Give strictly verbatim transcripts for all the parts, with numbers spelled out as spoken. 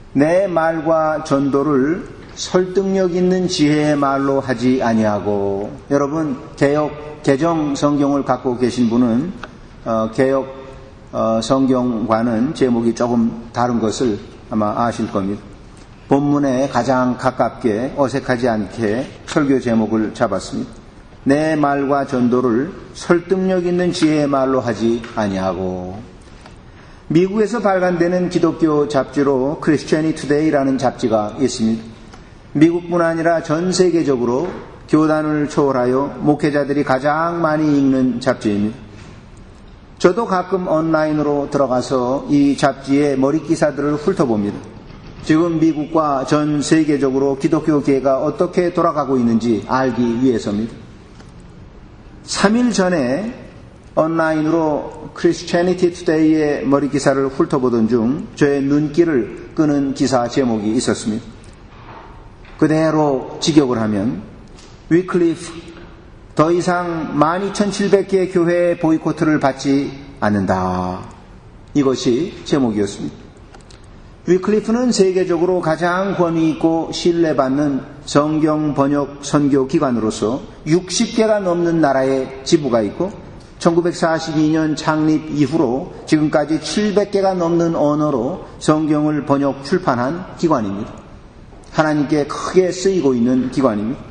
내 말과 전도를 설득력 있는 지혜의 말로 하지 아니하고. 여러분, 개역 개정 성경을 갖고 계신 분은 어, 개역 어, 성경과는 제목이 조금 다른 것을 아마 아실 겁니다. 본문에 가장 가깝게 어색하지 않게 설교 제목을 잡았습니다. 내 말과 전도를 설득력 있는 지혜의 말로 하지 아니하고. 미국에서 발간되는 기독교 잡지로 크리스티애니티 투데이라는 잡지가 있습니다. 미국뿐 아니라 전 세계적으로 교단을 초월하여 목회자들이 가장 많이 읽는 잡지입니다. 저도 가끔 온라인으로 들어가서 이 잡지의 머리 기사들을 훑어봅니다. 지금 미국과 전 세계적으로 기독교계가 어떻게 돌아가고 있는지 알기 위해서입니다. 삼 일 전에 온라인으로 크리스티애니티 투데이의 머리 기사를 훑어보던 중 저의 눈길을 끄는 기사 제목이 있었습니다. 그대로 직역을 하면 위클리프 더 이상 만 이천칠백 개의 교회의 보이콧을 받지 않는다. 이것이 제목이었습니다. 위클리프는 세계적으로 가장 권위 있고 신뢰받는 성경 번역 선교 기관으로서 육십 개가 넘는 나라에 지부가 있고 천구백사십이 년 창립 이후로 지금까지 칠백 개가 넘는 언어로 성경을 번역 출판한 기관입니다. 하나님께 크게 쓰이고 있는 기관입니다.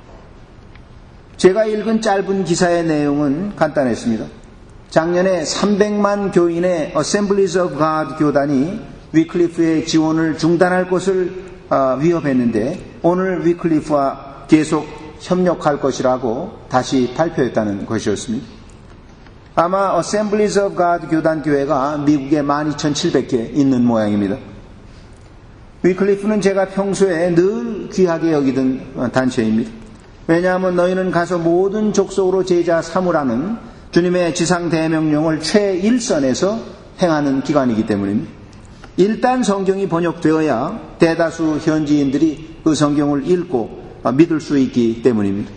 제가 읽은 짧은 기사의 내용은 간단했습니다. 작년에 삼백만 교인의 Assemblies of God 교단이 위클리프의 지원을 중단할 것을 위협했는데 오늘 위클리프와 계속 협력할 것이라고 다시 발표했다는 것이었습니다. 아마 Assemblies of God 교단 교회가 미국에 만 이천칠백 개 있는 모양입니다. 위클리프는 제가 평소에 늘 귀하게 여기던 단체입니다. 왜냐하면 너희는 가서 모든 족속으로 제자 삼으라는 주님의 지상 대명령을 최일선에서 행하는 기관이기 때문입니다. 일단 성경이 번역되어야 대다수 현지인들이 그 성경을 읽고 믿을 수 있기 때문입니다.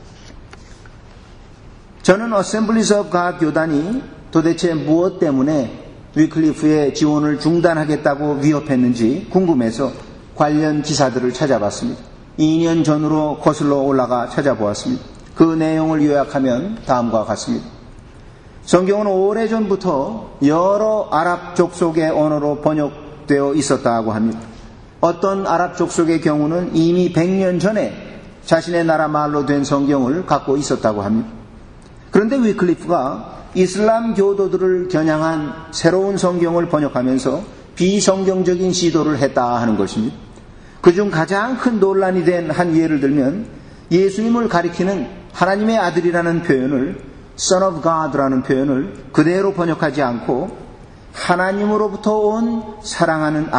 저는 Assemblies of God 교단이 도대체 무엇 때문에 위클리프의 지원을 중단하겠다고 위협했는지 궁금해서 관련 기사들을 찾아봤습니다. 이 년 전으로 거슬러 올라가 찾아보았습니다. 그 내용을 요약하면 다음과 같습니다. 성경은 오래전부터 여러 아랍 족속의 언어로 번역되어 있었다고 합니다. 어떤 아랍 족속의 경우는 이미 백 년 전에 자신의 나라 말로 된 성경을 갖고 있었다고 합니다. 그런데 위클리프가 이슬람 교도들을 겨냥한 새로운 성경을 번역하면서 비성경적인 시도를 했다 하는 것입니다. 그중 가장 큰 논란이 된 한 예를 들면 예수님을 가리키는 하나님의 아들이라는 표현을 Son of God라는 표현을 그대로 번역하지 않고 하나님으로부터 온 사랑하는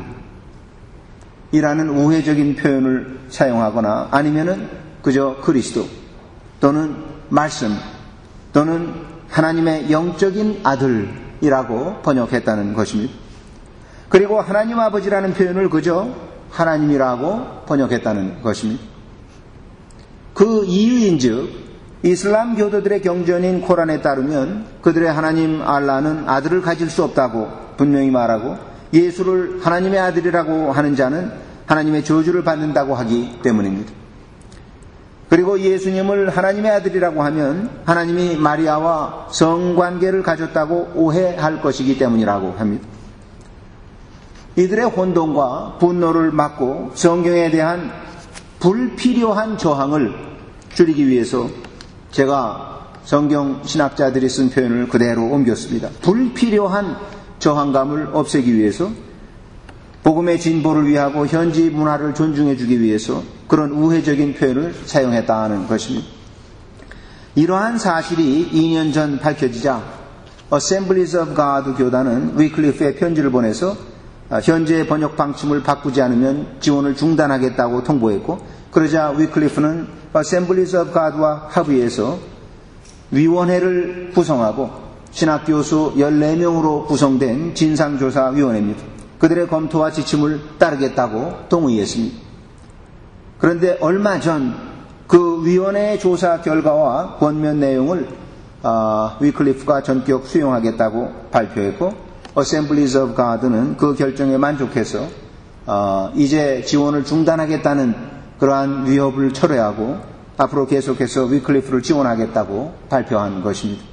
아들이라는 우회적인 표현을 사용하거나 아니면은 그저 그리스도 또는 말씀 또는 하나님의 영적인 아들이라고 번역했다는 것입니다. 그리고 하나님 아버지라는 표현을 그저 하나님이라고 번역했다는 것입니다. 그 이유인즉 이슬람 교도들의 경전인 코란에 따르면 그들의 하나님 알라는 아들을 가질 수 없다고 분명히 말하고 예수를 하나님의 아들이라고 하는 자는 하나님의 저주를 받는다고 하기 때문입니다. 그리고 예수님을 하나님의 아들이라고 하면 하나님이 마리아와 성관계를 가졌다고 오해할 것이기 때문이라고 합니다. 이들의 혼돈과 분노를 막고 성경에 대한 불필요한 저항을 줄이기 위해서 제가 성경 신학자들이 쓴 표현을 그대로 옮겼습니다. 불필요한 저항감을 없애기 위해서 복음의 진보를 위하고 현지 문화를 존중해 주기 위해서 그런 우회적인 표현을 사용했다는 것입니다. 이러한 사실이 이 년 전 밝혀지자 Assemblies of God 교단은 위클리프에 편지를 보내서 현재 번역 방침을 바꾸지 않으면 지원을 중단하겠다고 통보했고 그러자 위클리프는 Assemblies of God와 합의해서 위원회를 구성하고 신학교수 열네 명으로 구성된 진상조사위원회입니다. 그들의 검토와 지침을 따르겠다고 동의했습니다. 그런데 얼마 전 그 위원회의 조사 결과와 권면 내용을 어, 위클리프가 전격 수용하겠다고 발표했고 Assemblies of God는 그 결정에 만족해서 어, 이제 지원을 중단하겠다는 그러한 위협을 철회하고 앞으로 계속해서 위클리프를 지원하겠다고 발표한 것입니다.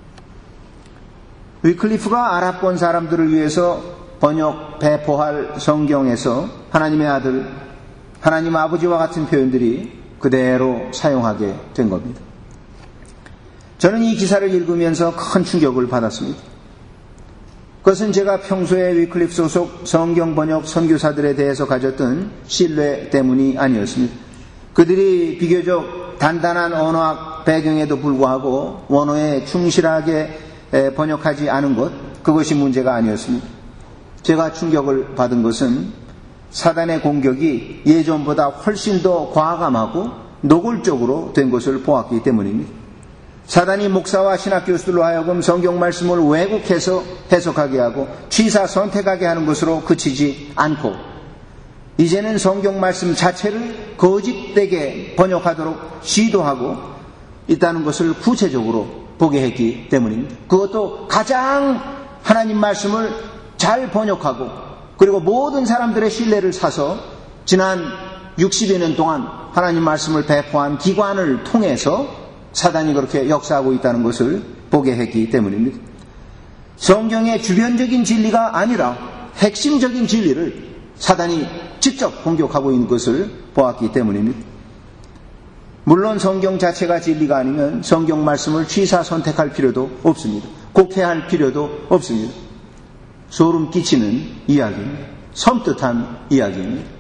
위클리프가 아랍권 사람들을 위해서 번역, 배포할 성경에서 하나님의 아들, 하나님 아버지와 같은 표현들이 그대로 사용하게 된 겁니다. 저는 이 기사를 읽으면서 큰 충격을 받았습니다. 그것은 제가 평소에 위클리프 소속 성경 번역 선교사들에 대해서 가졌던 신뢰 때문이 아니었습니다. 그들이 비교적 단단한 언어학 배경에도 불구하고 원어에 충실하게 번역하지 않은 것, 그것이 문제가 아니었습니다. 제가 충격을 받은 것은 사단의 공격이 예전보다 훨씬 더 과감하고 노골적으로 된 것을 보았기 때문입니다. 사단이 목사와 신학교수들로 하여금 성경 말씀을 왜곡해서 해석하게 하고 취사 선택하게 하는 것으로 그치지 않고 이제는 성경 말씀 자체를 거짓되게 번역하도록 시도하고 있다는 것을 구체적으로 보게 했기 때문입니다. 그것도 가장 하나님 말씀을 잘 번역하고 그리고 모든 사람들의 신뢰를 사서 지난 육십여 년 동안 하나님 말씀을 배포한 기관을 통해서 사단이 그렇게 역사하고 있다는 것을 보게 했기 때문입니다. 성경의 주변적인 진리가 아니라 핵심적인 진리를 사단이 직접 공격하고 있는 것을 보았기 때문입니다. 물론 성경 자체가 진리가 아니면 성경 말씀을 취사 선택할 필요도 없습니다. 곡해할 필요도 없습니다. 소름 끼치는 이야기입니다. 섬뜩한 이야기입니다.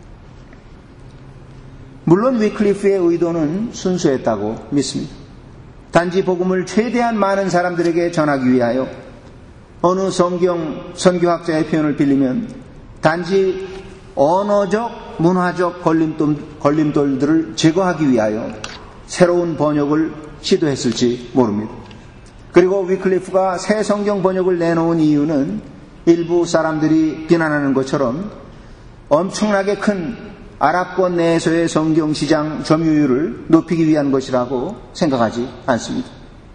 물론 위클리프의 의도는 순수했다고 믿습니다. 단지 복음을 최대한 많은 사람들에게 전하기 위하여 어느 성경 선교학자의 표현을 빌리면 단지 언어적, 문화적 걸림돌, 걸림돌들을 제거하기 위하여 새로운 번역을 시도했을지 모릅니다. 그리고 위클리프가 새 성경 번역을 내놓은 이유는 일부 사람들이 비난하는 것처럼 엄청나게 큰 아랍권 내에서의 성경 시장 점유율을 높이기 위한 것이라고 생각하지 않습니다.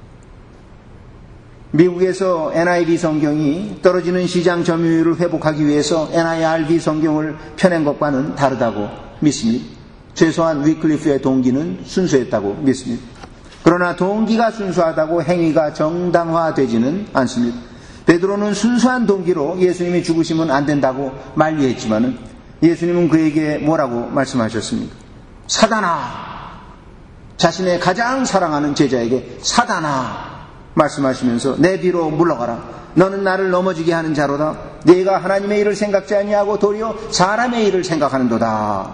미국에서 엔아이브이 성경이 떨어지는 시장 점유율을 회복하기 위해서 엔아이알브이 성경을 펴낸 것과는 다르다고 믿습니다. 최소한 위클리프의 동기는 순수했다고 믿습니다. 그러나 동기가 순수하다고 행위가 정당화되지는 않습니다. 베드로는 순수한 동기로 예수님이 죽으시면 안 된다고 만류했지만은 예수님은 그에게 뭐라고 말씀하셨습니까? 사단아, 자신의 가장 사랑하는 제자에게 사단아 말씀하시면서 내 뒤로 물러가라. 너는 나를 넘어지게 하는 자로다. 네가 하나님의 일을 생각지 아니하고 도리어 사람의 일을 생각하는도다.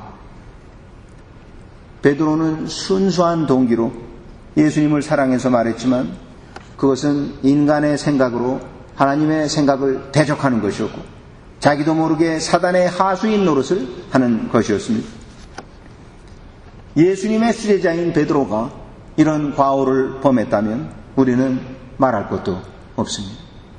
베드로는 순수한 동기로 예수님을 사랑해서 말했지만 그것은 인간의 생각으로 하나님의 생각을 대적하는 것이었고 자기도 모르게 사단의 하수인 노릇을 하는 것이었습니다. 예수님의 수제자인 베드로가 이런 과오를 범했다면 우리는 말할 것도 없습니다.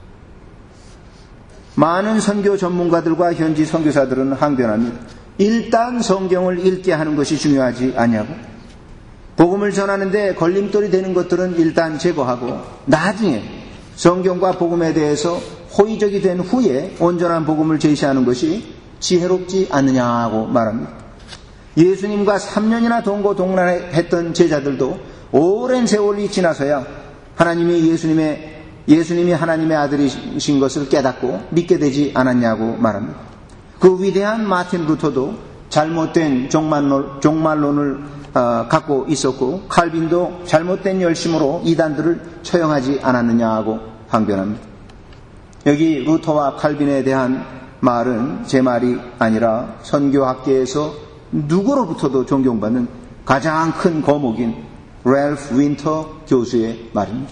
많은 선교 전문가들과 현지 선교사들은 항변합니다. 일단 성경을 읽게 하는 것이 중요하지 아니하고 복음을 전하는데 걸림돌이 되는 것들은 일단 제거하고 나중에 성경과 복음에 대해서 호의적이 된 후에 온전한 복음을 제시하는 것이 지혜롭지 않느냐고 말합니다. 예수님과 삼 년이나 동고동락했던 제자들도 오랜 세월이 지나서야 하나님이 예수님의 예수님이 하나님의 아들이신 것을 깨닫고 믿게 되지 않았냐고 말합니다. 그 위대한 마틴 루터도 잘못된 종말론, 종말론을 어, 갖고 있었고 칼빈도 잘못된 열심으로 이단들을 처형하지 않았느냐고 항변합니다. 여기 루터와 칼빈에 대한 말은 제 말이 아니라 선교학계에서 누구로부터도 존경받는 가장 큰 거목인 랠프 윈터 교수의 말입니다.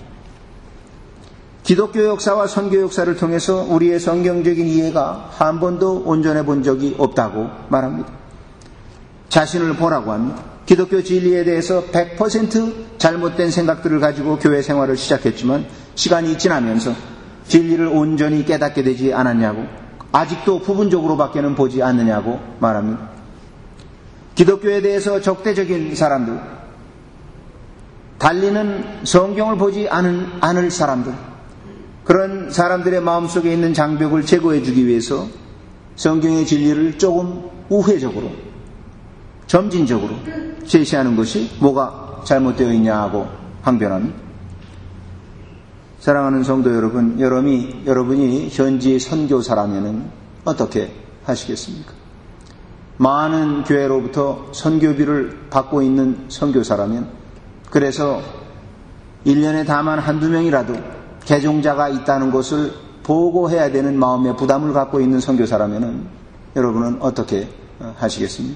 기독교 역사와 선교 역사를 통해서 우리의 성경적인 이해가 한 번도 온전해 본 적이 없다고 말합니다. 자신을 보라고 합니다. 기독교 진리에 대해서 백 퍼센트 잘못된 생각들을 가지고 교회 생활을 시작했지만 시간이 지나면서 진리를 온전히 깨닫게 되지 않았냐고, 아직도 부분적으로밖에는 보지 않느냐고 말합니다. 기독교에 대해서 적대적인 사람들, 달리는 성경을 보지 않은, 않을 사람들, 그런 사람들의 마음속에 있는 장벽을 제거해 주기 위해서 성경의 진리를 조금 우회적으로, 점진적으로 제시하는 것이 뭐가 잘못되어 있냐 하고 항변합니다. 사랑하는 성도 여러분, 여러분이, 여러분이 현지 선교사라면 어떻게 하시겠습니까? 많은 교회로부터 선교비를 받고 있는 선교사라면, 그래서 일 년에 다만 한두 명이라도 개종자가 있다는 것을 보고해야 되는 마음의 부담을 갖고 있는 선교사라면 여러분은 어떻게 하시겠습니까?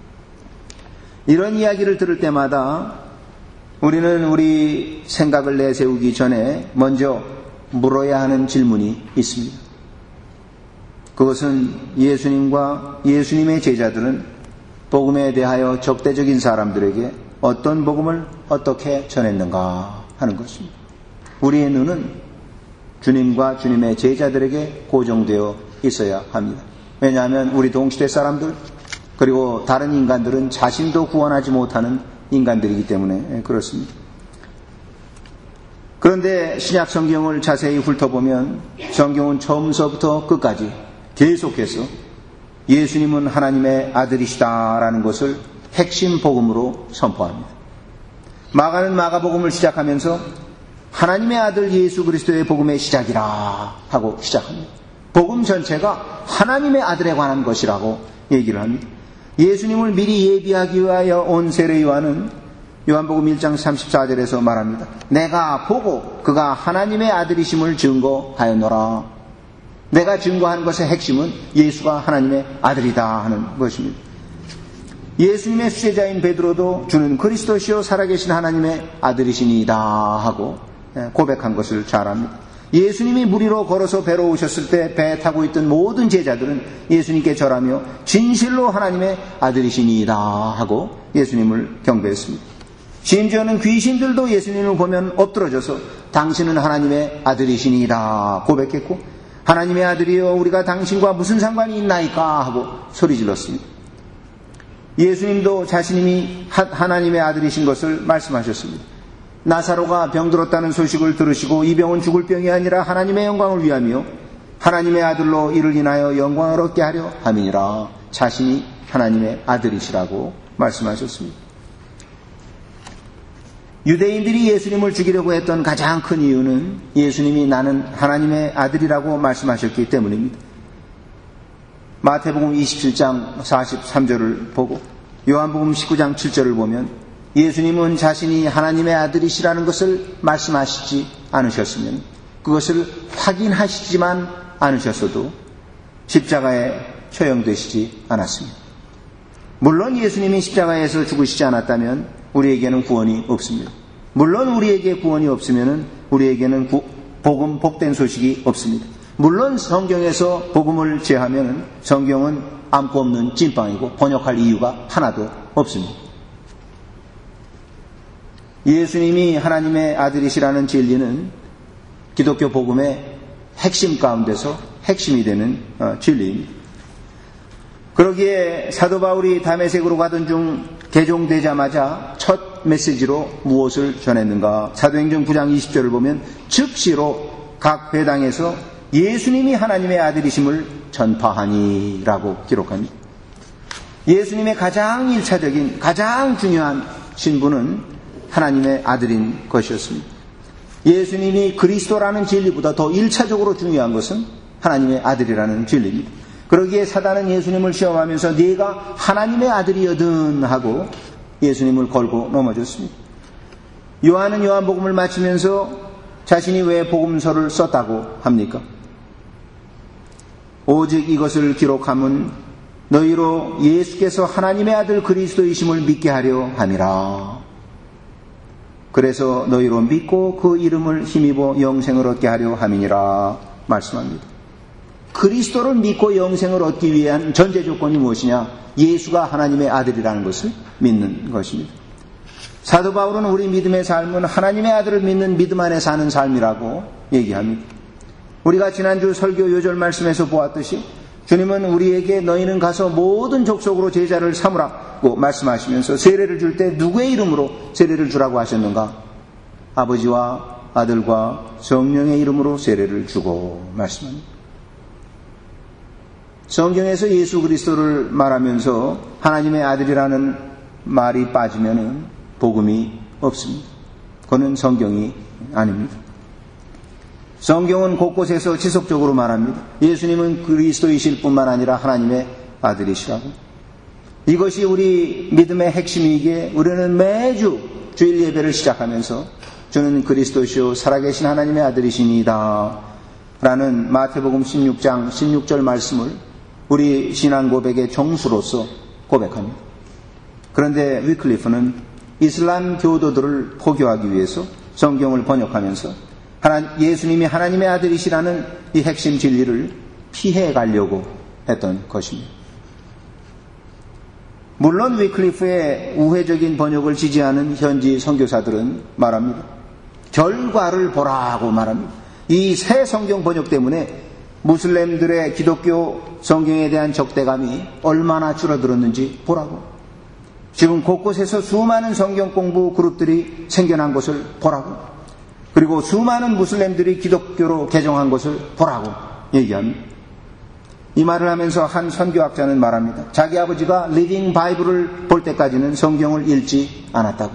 이런 이야기를 들을 때마다 우리는 우리 생각을 내세우기 전에 먼저 물어야 하는 질문이 있습니다. 그것은 예수님과 예수님의 제자들은 복음에 대하여 적대적인 사람들에게 어떤 복음을 어떻게 전했는가 하는 것입니다. 우리의 눈은 주님과 주님의 제자들에게 고정되어 있어야 합니다. 왜냐하면 우리 동시대 사람들 그리고 다른 인간들은 자신도 구원하지 못하는 인간들이기 때문에 그렇습니다. 그런데 신약 성경을 자세히 훑어보면 성경은 처음서부터 끝까지 계속해서 예수님은 하나님의 아들이시다라는 것을 핵심 복음으로 선포합니다. 마가는 마가복음을 시작하면서 하나님의 아들 예수 그리스도의 복음의 시작이라 하고 시작합니다. 복음 전체가 하나님의 아들에 관한 것이라고 얘기를 합니다. 예수님을 미리 예비하기 위하여 온 세례 요한은 요한복음 일 장 삼십사 절에서 말합니다. 내가 보고 그가 하나님의 아들이심을 증거하였노라. 내가 증거한 것의 핵심은 예수가 하나님의 아들이다 하는 것입니다. 예수님의 수제자인 베드로도 주는 그리스도시요 살아계신 하나님의 아들이시니이다 하고 고백한 것을 잘 압니다. 예수님이 물 위로 걸어서 배로 오셨을 때 배에 타고 있던 모든 제자들은 예수님께 절하며 진실로 하나님의 아들이시니이다 하고 예수님을 경배했습니다. 심지어는 귀신들도 예수님을 보면 엎드러져서 당신은 하나님의 아들이시니이다 고백했고, 하나님의 아들이여 우리가 당신과 무슨 상관이 있나이까 하고 소리질렀습니다. 예수님도 자신이 하나님의 아들이신 것을 말씀하셨습니다. 나사로가 병들었다는 소식을 들으시고 이 병은 죽을 병이 아니라 하나님의 영광을 위하며 하나님의 아들로 이를 인하여 영광을 얻게 하려 함이니라. 자신이 하나님의 아들이시라고 말씀하셨습니다. 유대인들이 예수님을 죽이려고 했던 가장 큰 이유는 예수님이 나는 하나님의 아들이라고 말씀하셨기 때문입니다. 마태복음 이십칠 장 사십삼 절을 보고 요한복음 십구 장 칠 절을 보면 예수님은 자신이 하나님의 아들이시라는 것을 말씀하시지 않으셨으면, 그것을 확인하시지만 않으셨어도 십자가에 처형되시지 않았습니다. 물론 예수님이 십자가에서 죽으시지 않았다면 우리에게는 구원이 없습니다. 물론 우리에게 구원이 없으면 우리에게는 구, 복음 복된 소식이 없습니다. 물론 성경에서 복음을 제하면 성경은 암고 없는 찐빵이고 번역할 이유가 하나도 없습니다. 예수님이 하나님의 아들이시라는 진리는 기독교 복음의 핵심 가운데서 핵심이 되는 진리입니다. 그러기에 사도 바울이 다메섹으로 가던 중 개종되자마자 첫 메시지로 무엇을 전했는가? 사도행전 구 장 이십 절을 보면 즉시로 각 회당에서 예수님이 하나님의 아들이심을 전파하니라고 기록합니다. 예수님의 가장 일차적인, 가장 중요한 신분은 하나님의 아들인 것이었습니다. 예수님이 그리스도라는 진리보다 더 일차적으로 중요한 것은 하나님의 아들이라는 진리입니다. 그러기에 사단은 예수님을 시험하면서 네가 하나님의 아들이여든 하고 예수님을 걸고 넘어졌습니다. 요한은 요한복음을 마치면서 자신이 왜 복음서를 썼다고 합니까? 오직 이것을 기록함은 너희로 예수께서 하나님의 아들 그리스도이심을 믿게 하려 함이라. 그래서 너희로 믿고 그 이름을 힘입어 영생을 얻게 하려 함이니라 말씀합니다. 그리스도를 믿고 영생을 얻기 위한 전제 조건이 무엇이냐? 예수가 하나님의 아들이라는 것을 믿는 것입니다. 사도 바울은 우리 믿음의 삶은 하나님의 아들을 믿는 믿음 안에 사는 삶이라고 얘기합니다. 우리가 지난주 설교 요절 말씀에서 보았듯이 주님은 우리에게 너희는 가서 모든 족속으로 제자를 삼으라고 말씀하시면서 세례를 줄 때 누구의 이름으로 세례를 주라고 하셨는가? 아버지와 아들과 성령의 이름으로 세례를 주고 말씀합니다. 성경에서 예수 그리스도를 말하면서 하나님의 아들이라는 말이 빠지면은 복음이 없습니다. 그건 성경이 아닙니다. 성경은 곳곳에서 지속적으로 말합니다. 예수님은 그리스도이실 뿐만 아니라 하나님의 아들이시라고. 이것이 우리 믿음의 핵심이기에 우리는 매주 주일 예배를 시작하면서 주는 그리스도시요 살아계신 하나님의 아들이시니다 라는 마태복음 십육 장 십육 절 말씀을 우리 신앙 고백의 정수로서 고백합니다. 그런데 위클리프는 이슬람 교도들을 포교하기 위해서 성경을 번역하면서 하나, 예수님이 하나님의 아들이시라는 이 핵심 진리를 피해 가려고 했던 것입니다. 물론 위클리프의 우회적인 번역을 지지하는 현지 선교사들은 말합니다. 결과를 보라고 말합니다. 이 새 성경 번역 때문에 무슬림들의 기독교 성경에 대한 적대감이 얼마나 줄어들었는지 보라고. 지금 곳곳에서 수많은 성경 공부 그룹들이 생겨난 것을 보라고. 그리고 수많은 무슬림들이 기독교로 개종한 것을 보라고 얘기합니다. 이 말을 하면서 한 선교학자는 말합니다. 자기 아버지가 리빙 바이블을 볼 때까지는 성경을 읽지 않았다고.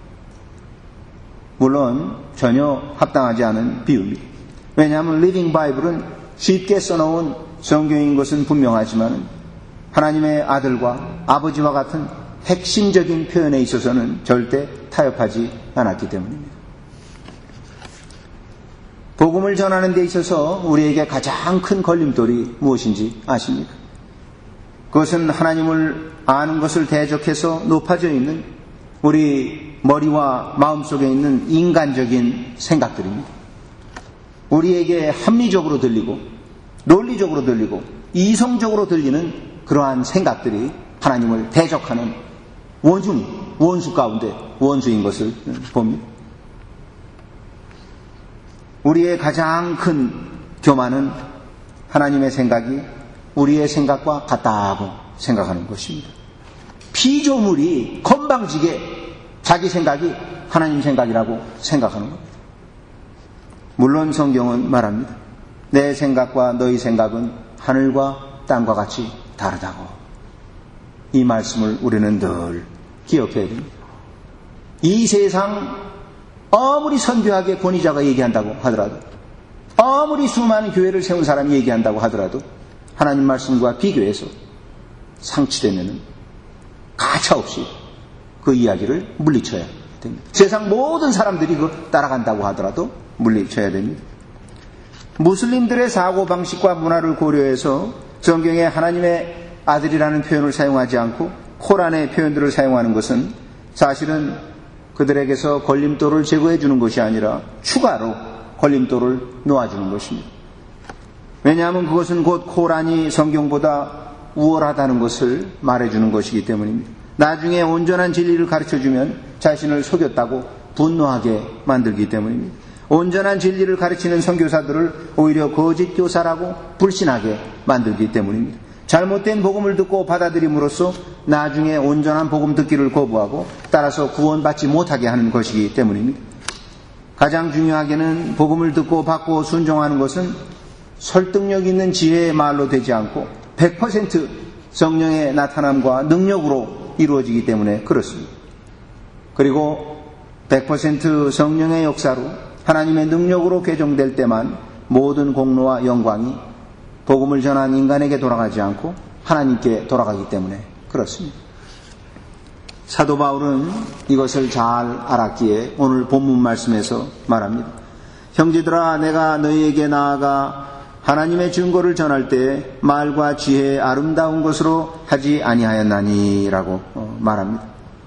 물론 전혀 합당하지 않은 비유입니다. 왜냐하면 리빙 바이블은 쉽게 써놓은 성경인 것은 분명하지만 하나님의 아들과 아버지와 같은 핵심적인 표현에 있어서는 절대 타협하지 않았기 때문입니다. 복음을 전하는 데 있어서 우리에게 가장 큰 걸림돌이 무엇인지 아십니까? 그것은 하나님을 아는 것을 대적해서 높아져 있는 우리 머리와 마음속에 있는 인간적인 생각들입니다. 우리에게 합리적으로 들리고 논리적으로 들리고 이성적으로 들리는 그러한 생각들이 하나님을 대적하는 원수, 원수 가운데 원수인 것을 봅니다. 우리의 가장 큰 교만은 하나님의 생각이 우리의 생각과 같다고 생각하는 것입니다. 피조물이 건방지게 자기 생각이 하나님 생각이라고 생각하는 겁니다. 물론 성경은 말합니다. 내 생각과 너희 생각은 하늘과 땅과 같이 다르다고. 이 말씀을 우리는 늘 기억해야 됩니다. 이 세상 아무리 선교하게 권위자가 얘기한다고 하더라도, 아무리 수많은 교회를 세운 사람이 얘기한다고 하더라도 하나님 말씀과 비교해서 상치되면 가차없이 그 이야기를 물리쳐야 됩니다. 세상 모든 사람들이 그걸 따라간다고 하더라도 물리쳐야 됩니다. 무슬림들의 사고방식과 문화를 고려해서 성경에 하나님의 아들이라는 표현을 사용하지 않고 코란의 표현들을 사용하는 것은 사실은 그들에게서 걸림돌을 제거해 주는 것이 아니라 추가로 걸림돌을 놓아주는 것입니다. 왜냐하면 그것은 곧 코란이 성경보다 우월하다는 것을 말해주는 것이기 때문입니다. 나중에 온전한 진리를 가르쳐주면 자신을 속였다고 분노하게 만들기 때문입니다. 온전한 진리를 가르치는 선교사들을 오히려 거짓 교사라고 불신하게 만들기 때문입니다. 잘못된 복음을 듣고 받아들임으로써 나중에 온전한 복음 듣기를 거부하고 따라서 구원받지 못하게 하는 것이기 때문입니다. 가장 중요하게는 복음을 듣고 받고 순종하는 것은 설득력 있는 지혜의 말로 되지 않고 백 퍼센트 성령의 나타남과 능력으로 이루어지기 때문에 그렇습니다. 그리고 백 퍼센트 성령의 역사로 하나님의 능력으로 개종될 때만 모든 공로와 영광이 복음을 전한 인간에게 돌아가지 않고 하나님께 돌아가기 때문에 그렇습니다. 사도 바울은 이것을 잘 알았기에 오늘 본문 말씀에서 말합니다. 형제들아, 내가 너희에게 나아가 하나님의 증거를 전할 때 말과 지혜의 아름다운 것으로 하지 아니하였나니 라고 말합니다.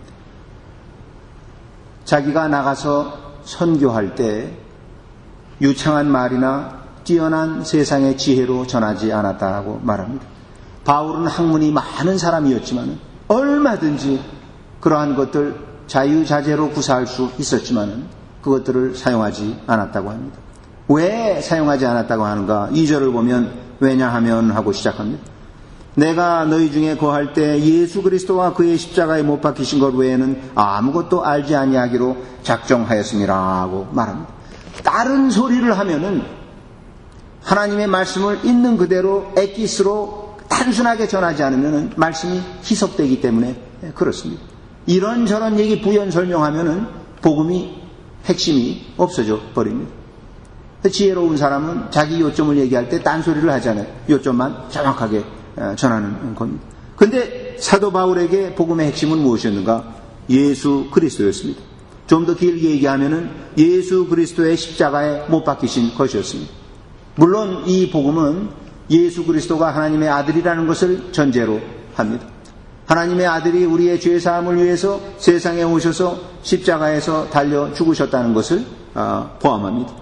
자기가 나가서 선교할 때 유창한 말이나 뛰어난 세상의 지혜로 전하지 않았다고 말합니다. 바울은 학문이 많은 사람이었지만 얼마든지 그러한 것들 자유자재로 구사할 수 있었지만 그것들을 사용하지 않았다고 합니다. 왜 사용하지 않았다고 하는가? 이 절을 보면 왜냐하면 하고 시작합니다. 내가 너희 중에 거할 때 예수 그리스도와 그의 십자가에 못 박히신 것 외에는 아무것도 알지 아니하기로 작정하였음이라고 말합니다. 다른 소리를 하면은 하나님의 말씀을 있는 그대로 엑기스로 단순하게 전하지 않으면 말씀이 희석되기 때문에 그렇습니다. 이런저런 얘기 부연 설명하면 복음이 핵심이 없어져 버립니다. 지혜로운 사람은 자기 요점을 얘기할 때 딴소리를 하잖아요. 요점만 정확하게 전하는 겁니다. 근데 사도 바울에게 복음의 핵심은 무엇이었는가? 예수 그리스도였습니다. 좀 더 길게 얘기하면은 예수 그리스도의 십자가에 못 박히신 것이었습니다. 물론 이 복음은 예수 그리스도가 하나님의 아들이라는 것을 전제로 합니다. 하나님의 아들이 우리의 죄사함을 위해서 세상에 오셔서 십자가에서 달려 죽으셨다는 것을 포함합니다.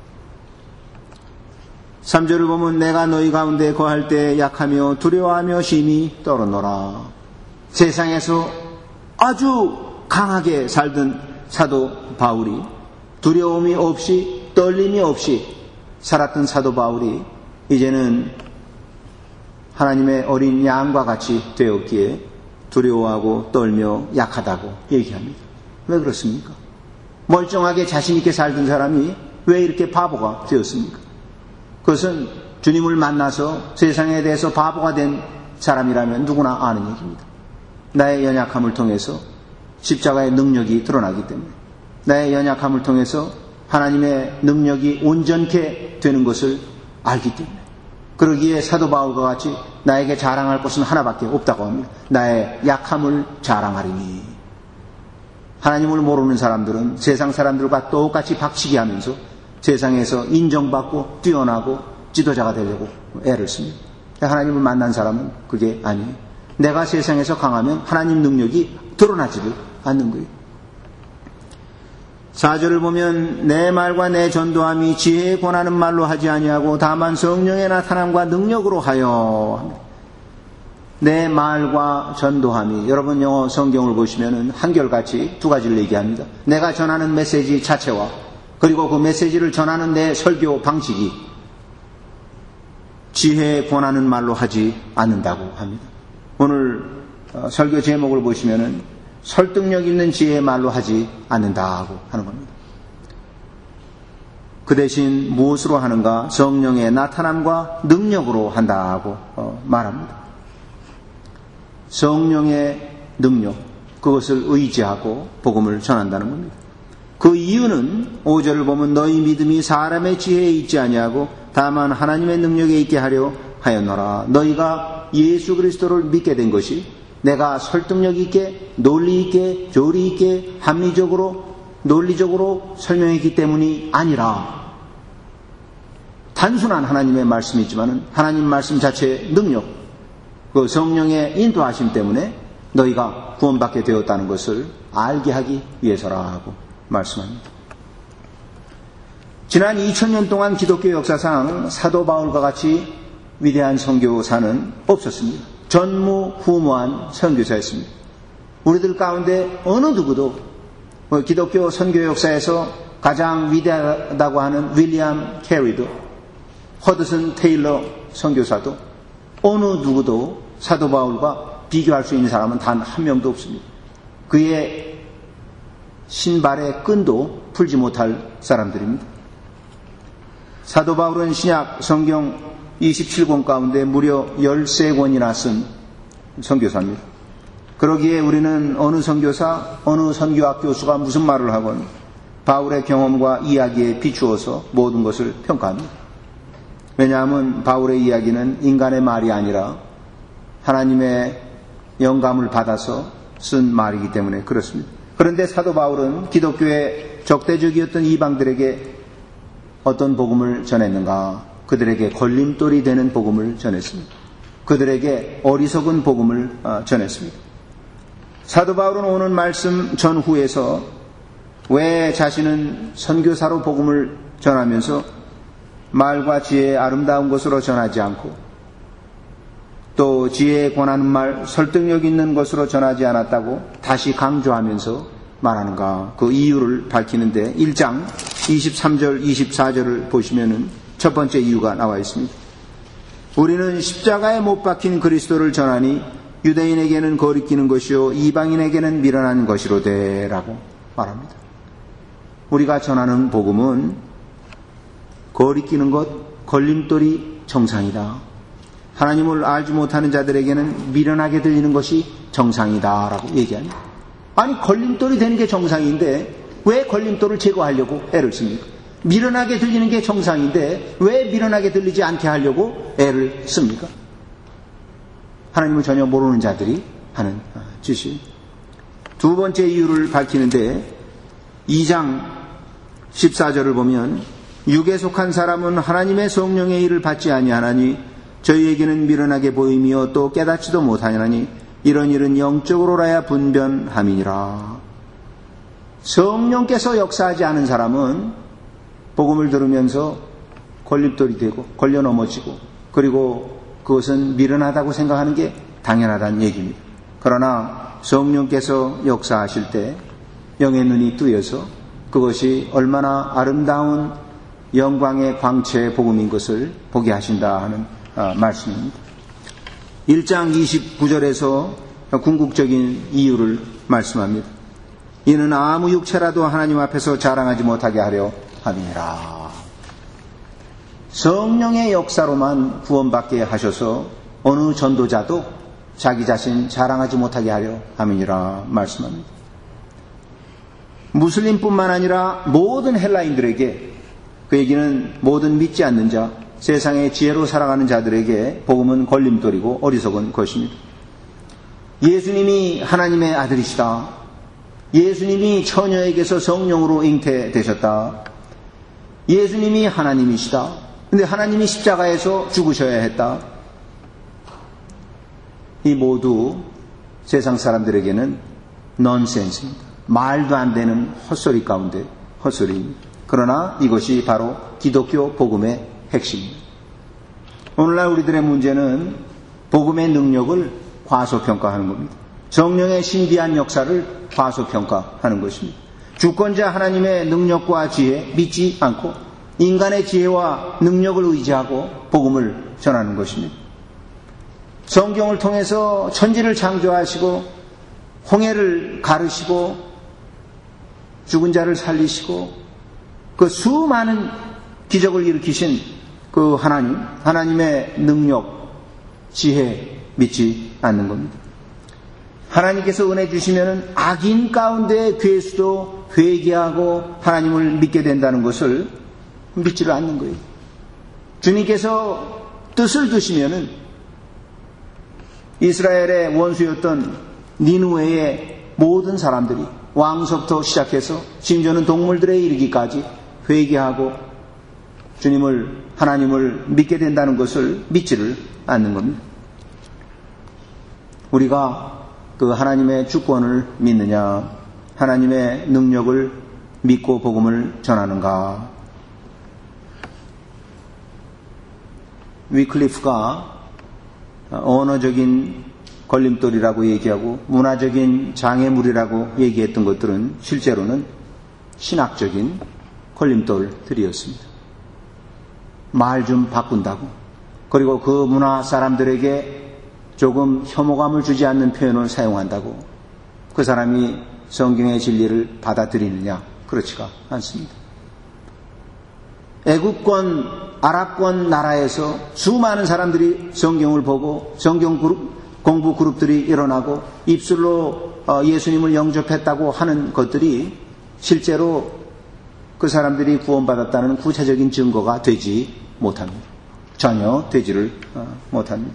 삼 절을 보면 내가 너희 가운데 거할 때 약하며 두려워하며 심히 떨었노라. 세상에서 아주 강하게 살던 사도 바울이 두려움이 없이 떨림이 없이 살았던 사도 바울이 이제는 하나님의 어린 양과 같이 되었기에 두려워하고 떨며 약하다고 얘기합니다. 왜 그렇습니까? 멀쩡하게 자신있게 살던 사람이 왜 이렇게 바보가 되었습니까? 그것은 주님을 만나서 세상에 대해서 바보가 된 사람이라면 누구나 아는 얘기입니다. 나의 연약함을 통해서 십자가의 능력이 드러나기 때문에, 나의 연약함을 통해서 하나님의 능력이 온전케 되는 것을 알기 때문에, 그러기에 사도 바울과 같이 나에게 자랑할 것은 하나밖에 없다고 합니다. 나의 약함을 자랑하리니. 하나님을 모르는 사람들은 세상 사람들과 똑같이 박치기 하면서 세상에서 인정받고 뛰어나고 지도자가 되려고 애를 씁니다. 하나님을 만난 사람은 그게 아니에요. 내가 세상에서 강하면 하나님 능력이 드러나지를 않는 거예요. 사 절을 보면 내 말과 내 전도함이 지혜에 권하는 말로 하지 아니하고 다만 성령의 나타남과 능력으로 하여. 내 말과 전도함이, 여러분 영어 성경을 보시면 한결같이 두 가지를 얘기합니다. 내가 전하는 메시지 자체와 그리고 그 메시지를 전하는 내 설교 방식이 지혜에 권하는 말로 하지 않는다고 합니다. 오늘 설교 제목을 보시면은 설득력 있는 지혜의 말로 하지 않는다고 하는 겁니다. 그 대신 무엇으로 하는가? 성령의 나타남과 능력으로 한다고 말합니다. 성령의 능력, 그것을 의지하고 복음을 전한다는 겁니다. 그 이유는 오 절을 보면 너희 믿음이 사람의 지혜에 있지 아니하고 다만 하나님의 능력에 있게 하려 하였노라. 너희가 예수 그리스도를 믿게 된 것이 내가 설득력 있게, 논리 있게, 조리 있게, 합리적으로, 논리적으로 설명했기 때문이 아니라 단순한 하나님의 말씀이지만 하나님 말씀 자체의 능력, 그 성령의 인도하심 때문에 너희가 구원받게 되었다는 것을 알게 하기 위해서라고 말씀합니다. 지난 이천 년 동안 기독교 역사상 사도 바울과 같이 위대한 선교사는 없었습니다. 전무후무한 선교사였습니다. 우리들 가운데 어느 누구도 기독교 선교 역사에서 가장 위대하다고 하는 윌리엄 캐리도, 허드슨 테일러 선교사도 어느 누구도 사도 바울과 비교할 수 있는 사람은 단 한 명도 없습니다. 그의 신발의 끈도 풀지 못할 사람들입니다. 사도 바울은 신약 성경 이십칠 권 가운데 무려 십삼 권이나 쓴 선교사입니다. 그러기에 우리는 어느 선교사, 어느 선교학 교수가 무슨 말을 하건 바울의 경험과 이야기에 비추어서 모든 것을 평가합니다. 왜냐하면 바울의 이야기는 인간의 말이 아니라 하나님의 영감을 받아서 쓴 말이기 때문에 그렇습니다. 그런데 사도 바울은 기독교의 적대적이었던 이방들에게 어떤 복음을 전했는가? 그들에게 걸림돌이 되는 복음을 전했습니다. 그들에게 어리석은 복음을 전했습니다. 사도 바울은 오는 말씀 전후에서 왜 자신은 선교사로 복음을 전하면서 말과 지혜의 아름다운 것으로 전하지 않고 또 지혜에 권하는 말, 설득력 있는 것으로 전하지 않았다고 다시 강조하면서 말하는가? 그 이유를 밝히는데 일 장 이십삼 절 이십사 절을 보시면은 첫 번째 이유가 나와 있습니다. 우리는 십자가에 못 박힌 그리스도를 전하니 유대인에게는 거리끼는 것이요 이방인에게는 미련한 것이로되 라고 말합니다. 우리가 전하는 복음은 거리끼는 것, 걸림돌이 정상이다. 하나님을 알지 못하는 자들에게는 미련하게 들리는 것이 정상이다라고 얘기합니다. 아니, 걸림돌이 되는 게 정상인데 왜 걸림돌을 제거하려고 애를 씁니까? 미련하게 들리는 게 정상인데 왜 미련하게 들리지 않게 하려고 애를 씁니까? 하나님을 전혀 모르는 자들이 하는 짓이. 두 번째 이유를 밝히는데 이 장 십사 절을 보면 육에 속한 사람은 하나님의 성령의 일을 받지 아니하나니 저희에게는 미련하게 보이며 또 깨닫지도 못하나니 이런 일은 영적으로라야 분변함이니라. 성령께서 역사하지 않은 사람은 복음을 들으면서 걸림돌이 되고 걸려 넘어지고 그리고 그것은 미련하다고 생각하는 게 당연하다는 얘기입니다. 그러나 성령께서 역사하실 때 영의 눈이 뜨여서 그것이 얼마나 아름다운 영광의 광채의 복음인 것을 보게 하신다 하는 말씀입니다. 일 장 이십구 절에서 궁극적인 이유를 말씀합니다. 이는 아무 육체라도 하나님 앞에서 자랑하지 못하게 하려 함이니라. 성령의 역사로만 구원받게 하셔서 어느 전도자도 자기 자신 자랑하지 못하게 하려 함이니라 말씀합니다. 무슬림뿐만 아니라 모든 헬라인들에게, 그 얘기는 모든 믿지 않는 자, 세상의 지혜로 살아가는 자들에게 복음은 걸림돌이고 어리석은 것입니다. 예수님이 하나님의 아들이시다. 예수님이 처녀에게서 성령으로 잉태되셨다. 예수님이 하나님이시다. 근데 하나님이 십자가에서 죽으셔야 했다. 이 모두 세상 사람들에게는 넌센스입니다. 말도 안 되는 헛소리 가운데 헛소리입니다. 그러나 이것이 바로 기독교 복음의 핵심입니다. 오늘날 우리들의 문제는 복음의 능력을 과소평가하는 겁니다. 성령의 신비한 역사를 과소평가하는 것입니다. 주권자 하나님의 능력과 지혜 믿지 않고 인간의 지혜와 능력을 의지하고 복음을 전하는 것입니다. 성경을 통해서 천지를 창조하시고 홍해를 가르시고 죽은 자를 살리시고 그 수많은 기적을 일으키신 그 하나님, 하나님의 능력, 지혜 믿지 않는 겁니다. 하나님께서 은혜 주시면 악인 가운데 괴수도 회개하고 하나님을 믿게 된다는 것을 믿지를 않는 거예요. 주님께서 뜻을 두시면은 이스라엘의 원수였던 니느웨의 모든 사람들이 왕서부터 시작해서 심지어는 동물들에 이르기까지 회개하고 주님을, 하나님을 믿게 된다는 것을 믿지를 않는 겁니다. 우리가 그 하나님의 주권을 믿느냐, 하나님의 능력을 믿고 복음을 전하는가. 위클리프가 언어적인 걸림돌이라고 얘기하고 문화적인 장애물이라고 얘기했던 것들은 실제로는 신학적인 걸림돌들이었습니다. 말 좀 바꾼다고, 그리고 그 문화 사람들에게 조금 혐오감을 주지 않는 표현을 사용한다고 그 사람이 성경의 진리를 받아들이느냐? 그렇지가 않습니다. 애국권, 아랍권 나라에서 수많은 사람들이 성경을 보고 성경 그룹, 공부 그룹들이 일어나고 입술로 예수님을 영접했다고 하는 것들이 실제로 그 사람들이 구원받았다는 구체적인 증거가 되지 못합니다. 전혀 되지를 못합니다.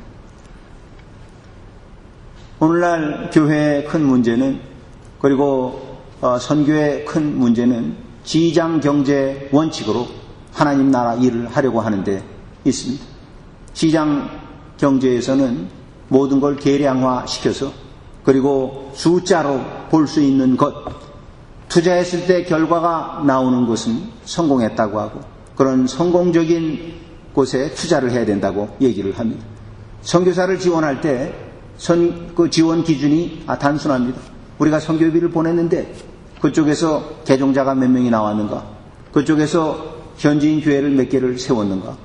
오늘날 교회의 큰 문제는, 그리고 선교의 큰 문제는 지장 경제 원칙으로 하나님 나라 일을 하려고 하는데 있습니다. 시장 경제에서는 모든 걸 계량화시켜서 그리고 숫자로 볼 수 있는 것, 투자했을 때 결과가 나오는 것은 성공했다고 하고 그런 성공적인 곳에 투자를 해야 된다고 얘기를 합니다. 선교사를 지원할 때 선, 그 지원 기준이 아, 단순합니다. 우리가 선교비를 보냈는데 그쪽에서 개종자가 몇 명이 나왔는가, 그쪽에서 현지인 교회를 몇 개를 세웠는가.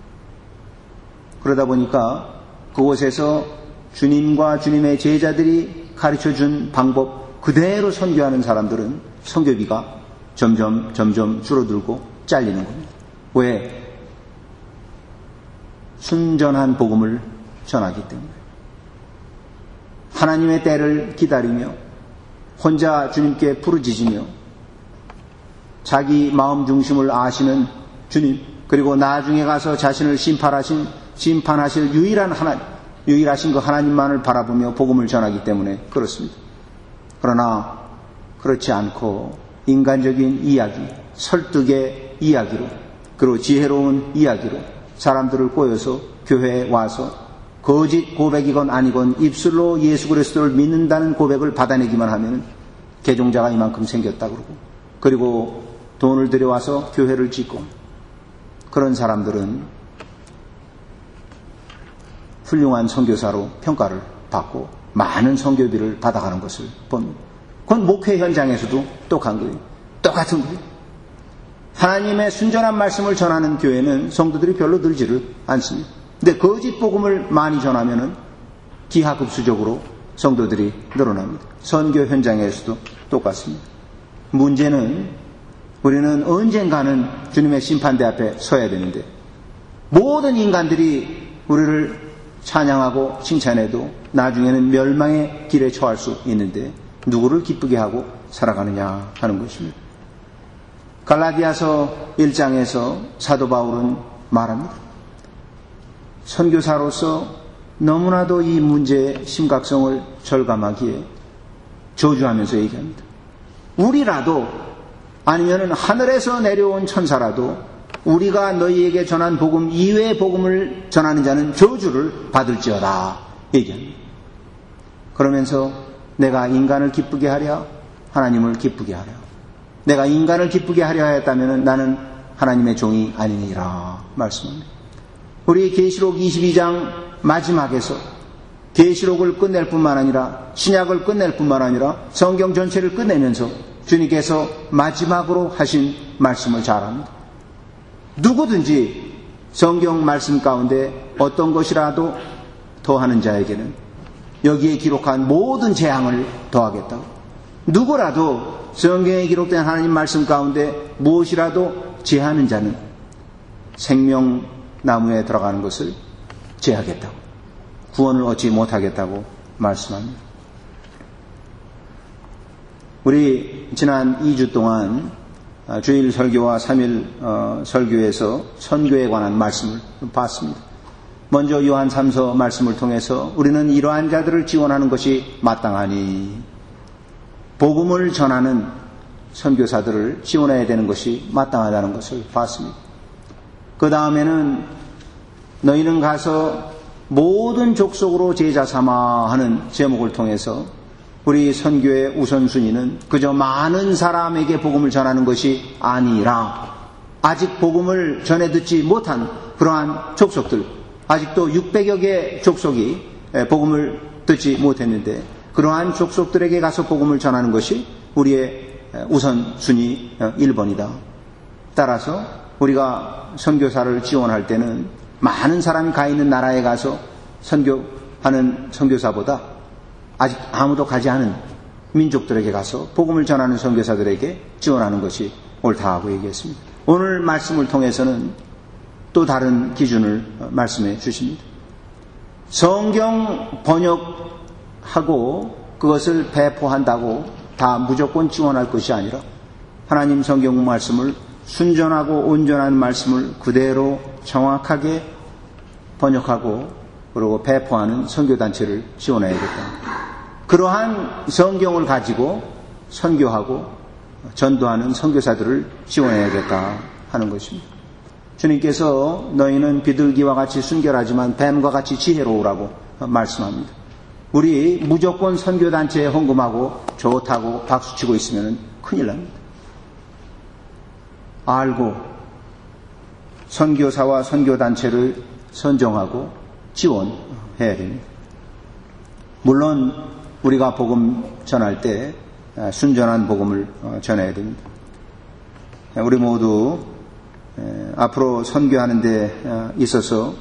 그러다 보니까 그곳에서 주님과 주님의 제자들이 가르쳐준 방법 그대로 선교하는 사람들은 선교비가 점점 점점 줄어들고 잘리는 겁니다. 왜? 순전한 복음을 전하기 때문에 하나님의 때를 기다리며 혼자 주님께 부르짖으며 자기 마음 중심을 아시는 주님, 그리고 나중에 가서 자신을 심판하신, 심판하실 유일한 하나님, 유일하신 그 하나님만을 바라보며 복음을 전하기 때문에 그렇습니다. 그러나 그렇지 않고 인간적인 이야기, 설득의 이야기로, 그리고 지혜로운 이야기로 사람들을 꼬여서 교회에 와서 거짓 고백이건 아니건 입술로 예수 그리스도를 믿는다는 고백을 받아내기만 하면 개종자가 이만큼 생겼다 그러고, 그리고 돈을 들여와서 교회를 짓고, 그런 사람들은 훌륭한 선교사로 평가를 받고 많은 선교비를 받아가는 것을 봅니다. 그건 목회 현장에서도 똑같은 거예요. 똑같은 거예요. 하나님의 순전한 말씀을 전하는 교회는 성도들이 별로 늘지를 않습니다. 근데 거짓 복음을 많이 전하면은 기하급수적으로 성도들이 늘어납니다. 선교 현장에서도 똑같습니다. 문제는 우리는 언젠가는 주님의 심판대 앞에 서야 되는데, 모든 인간들이 우리를 찬양하고 칭찬해도 나중에는 멸망의 길에 처할 수 있는데 누구를 기쁘게 하고 살아가느냐 하는 것입니다. 갈라디아서 일 장에서 사도 바울은 말합니다. 선교사로서 너무나도 이 문제의 심각성을 절감하기에 저주하면서 얘기합니다. 우리라도, 아니면 하늘에서 내려온 천사라도 우리가 너희에게 전한 복음 이외의 복음을 전하는 자는 저주를 받을지어다 얘기합니다. 그러면서 내가 인간을 기쁘게 하랴, 하나님을 기쁘게 하랴. 내가 인간을 기쁘게 하려 했다면 나는 하나님의 종이 아니니라 말씀합니다. 우리 계시록 이십이 장 마지막에서 계시록을 끝낼 뿐만 아니라 신약을 끝낼 뿐만 아니라 성경 전체를 끝내면서 주님께서 마지막으로 하신 말씀을 잘 합니다. 누구든지 성경 말씀 가운데 어떤 것이라도 더하는 자에게는 여기에 기록한 모든 재앙을 더하겠다고. 누구라도 성경에 기록된 하나님 말씀 가운데 무엇이라도 제하는 자는 생명나무에 들어가는 것을 제하겠다고, 구원을 얻지 못하겠다고 말씀합니다. 우리 지난 이 주 동안 주일 설교와 삼 일 설교에서 선교에 관한 말씀을 봤습니다. 먼저 요한 삼 서 말씀을 통해서 우리는 이러한 자들을 지원하는 것이 마땅하니, 복음을 전하는 선교사들을 지원해야 되는 것이 마땅하다는 것을 봤습니다. 그 다음에는 너희는 가서 모든 족속으로 제자 삼아 하는 제목을 통해서 우리 선교의 우선순위는 그저 많은 사람에게 복음을 전하는 것이 아니라 아직 복음을 전해 듣지 못한 그러한 족속들, 아직도 육백여 개 족속이 복음을 듣지 못했는데 그러한 족속들에게 가서 복음을 전하는 것이 우리의 우선순위 일 번이다. 따라서 우리가 선교사를 지원할 때는 많은 사람이 가 있는 나라에 가서 선교하는 선교사보다 아직 아무도 가지 않은 민족들에게 가서 복음을 전하는 선교사들에게 지원하는 것이 옳다고 얘기했습니다. 오늘 말씀을 통해서는 또 다른 기준을 말씀해 주십니다. 성경 번역하고 그것을 배포한다고 다 무조건 지원할 것이 아니라 하나님 성경 말씀을 순전하고 온전한 말씀을 그대로 정확하게 번역하고 그리고 배포하는 선교단체를 지원해야겠다. 그러한 성경을 가지고 선교하고 전도하는 선교사들을 지원해야겠다 하는 것입니다. 주님께서 너희는 비둘기와 같이 순결하지만 뱀과 같이 지혜로우라고 말씀합니다. 우리 무조건 선교단체에 헌금하고 좋다고 박수치고 있으면 큰일 납니다. 알고 선교사와 선교단체를 선정하고 지원해야 됩니다. 물론 우리가 복음 전할 때 순전한 복음을 전해야 됩니다. 우리 모두 앞으로 선교하는 데 있어서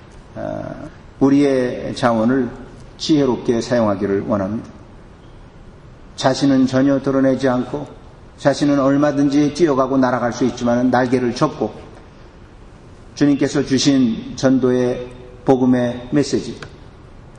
우리의 자원을 지혜롭게 사용하기를 원합니다. 자신은 전혀 드러내지 않고 자신은 얼마든지 뛰어가고 날아갈 수 있지만 날개를 접고 주님께서 주신 전도의 복음의 메시지,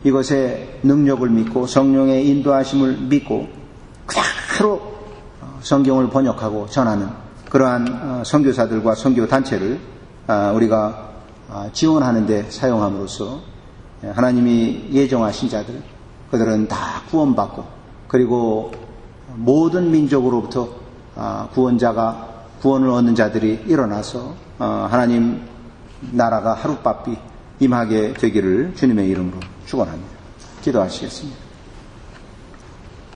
이것의 능력을 믿고 성령의 인도하심을 믿고 그대로 성경을 번역하고 전하는 그러한 선교사들과 선교단체를 우리가 지원하는 데 사용함으로써 하나님이 예정하신 자들, 그들은 다 구원받고 그리고 모든 민족으로부터 구원자가 구원을 얻는 자들이 일어나서 하나님 나라가 하룻바삐 임하게 되기를 주님의 이름으로 축원합니다. 기도하시겠습니다.